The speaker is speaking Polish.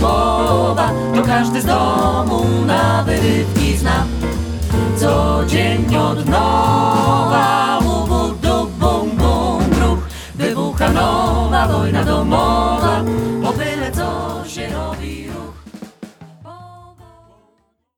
słowa, to każdy z domu na wyrywki zna. Co dzień od nowa